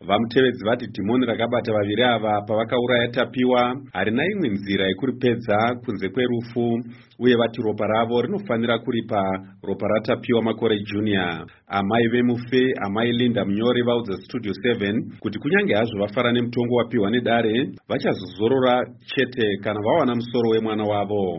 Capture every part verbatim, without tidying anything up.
Vamutevedzi vati dhimoni rakabata vaviri ava pavakauraya Tapiwa harina imwe nzira yekuripedza kunze kwerufu, uye vati ropa ravo rinofanira kuripa ropa raTapiwa Makore Junior Amai vemufe, Amai Linda Munyori vaudza Studio seven kuti kunyange hazvo vafara nemutongo wapiwa nedare, vachazozorora chete kana vawana musoro wemwana wavo.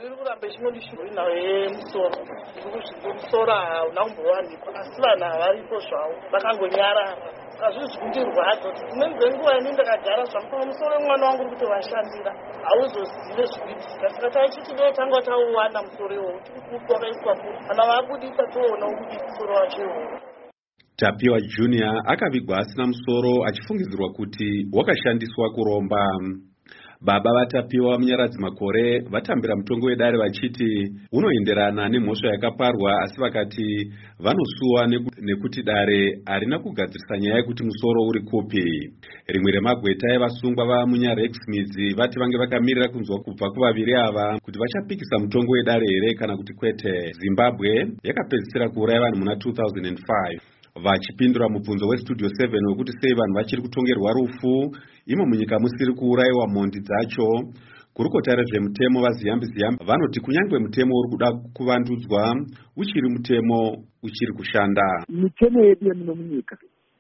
Musoro hauna kumbowanikwa, asi vanhu havaripo zvavo, vakangonyarara. Hazvisi kundirwadza kuti dzimweni dzenguva ini ndakagara zvangu musoro wemwana wangu kuti vashandira hauzozive zvikuitika. Saka taichiti dei tanga tauwana musoro iwowo kuti wakaiswa kuri, kana vaabudisa toona kuti musoro wacho iwowo. Tapiwa Junior akavigwa asina musoro achifungidzirwa kuti wakashandiswa kuromba. Baba vaTapiwa Munyaradzi Makore vatambira mutongo wedare vachiti unoenderana nemhosva yakaparwa, asi vakati vanosuwa nekuti dare harina kugadzirisa nyaya yekuti musoro uri kupi. Rimwe remagweta evasungwa vaMunyarex Midzi vati vange vakamirira kunzwa kubva kuvaviri ava kuti vachapikisa mutongo wedare here kana kuti kwete. Zimbabwe yakapedzisira kuuraya vanhu muna two thousand five. Vachipindura mubvunzo weStudio seven wekuti sei vanhu vachiri kutongerwa rufu imo munyika musiri kuurayiwa mhondi dzacho, kurukota rezvemutemo vaZiyambi Ziyambi vanoti kunyange mutemo uri kuda kuvandudzwa, uchiri mutemo uchiri kushanda. Mitemo yedu yemuno munyika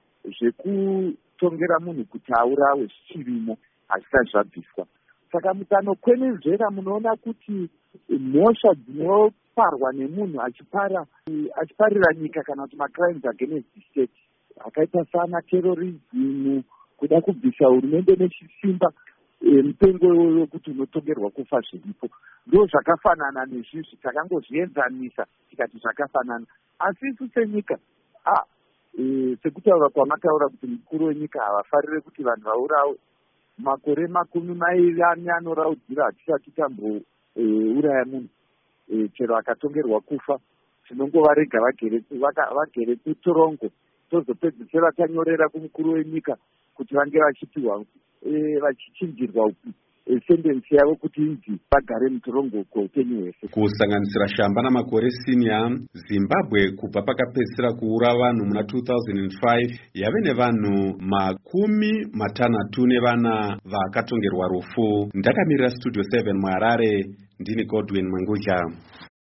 zvekutongera munhu kuti aurawe zvichirimo hazvisati zvabviswa. Saka mukanokwenenzvera munoona kuti mhosva dzinoparwa nemunhu achipara achiparira nyika kana kuti macrimes against the state akaita sana terrorism, kuda kubvisa hurumende nechisimba, mupengo wekuti unotongerwa kufa zviripo, ndo zvakafanana nezvizvi takangozvienzanisa tikati zvakafanana. Asi isu senyika ah sekutaura kwamataura kuti mukuru wenyika havafarire kuti vanhu vaurawe, makore makumi mairi ane anoraudzira hatisati tambouraya munhu, chero akatongerwa kufa tinongovarega vagere kutorongo, tozopedzisira tanyorera kumukuru wenyika kuti vange vachipiwa vachichinjirwa upi sentensi yavo kuti inzi vagare mutorongo kweupenyu hwese. Kusanganisira Shamba naMakore Senior, Zimbabwe kubva pakapedzisira kuura vanhu muna two thousand five yave nevanhu makumi matanhatu nevana vakatongerwa rufu. Ndakamirira Studio seven muHarare, ndini Godwin Manguja.